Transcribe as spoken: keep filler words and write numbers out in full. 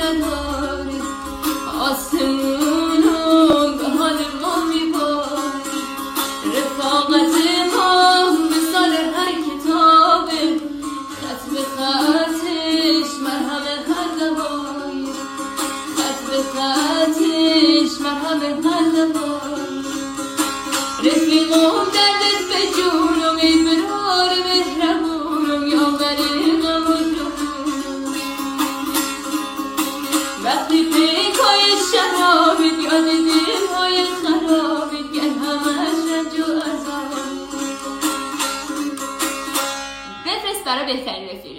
نداره، آسمونم به حال ما میباره. رفاقت ما مثال هر کتابه، خط به خطش مرهم هر دوائی، خط به خطش مرهم هر دوائی. رفیقم دردت به جونم، ای برار مهربونم، یا غریقم و جونم. وقتی پیکای شرابت، یاد دلهای خرابت، گر همش رنج و عذاب. بفرست برای بهترین رفیق.